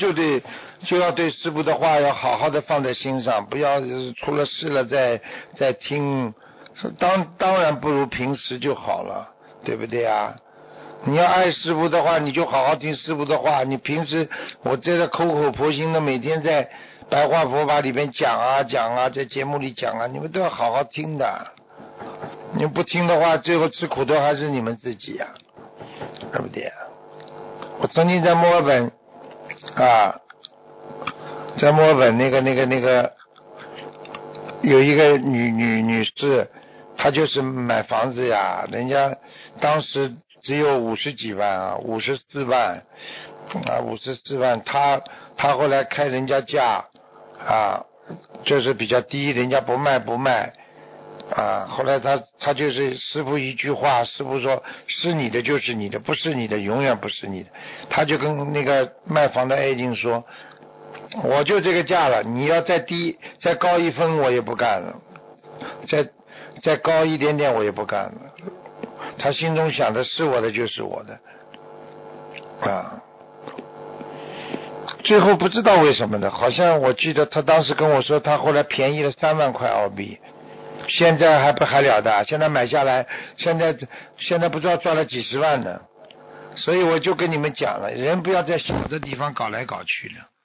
就要对师父的话要好好的放在心上，不要出了事了再听，当然不如平时就好了，对不对啊？你要爱师父的话，你就好好听师父的话。你平时我在这口口婆心的每天在白话佛法里面讲啊，在节目里讲啊，你们都要好好听的。你不听的话，最后吃苦头还是你们自己呀，对不对啊？我曾经在墨尔本啊，在墨尔本那个有一个女士，她就是买房子呀，人家当时只有50几万啊，54万啊，54万，她后来开人家价啊，就是比较低，人家不卖啊，后来他就是师父一句话，师父说是你的就是你的，不是你的永远不是你的。他就跟那个卖房的 A 经说，我就这个价了，你要再低再高1分我也不干了，再高一点点我也不干了。他心中想的是我的就是我的啊。最后不知道为什么的，好像我记得他当时跟我说，他后来便宜了3万块澳币。现在还了的，现在买下来，现在不知道赚了几十万呢。所以我就跟你们讲了，人不要在小的地方搞来搞去的。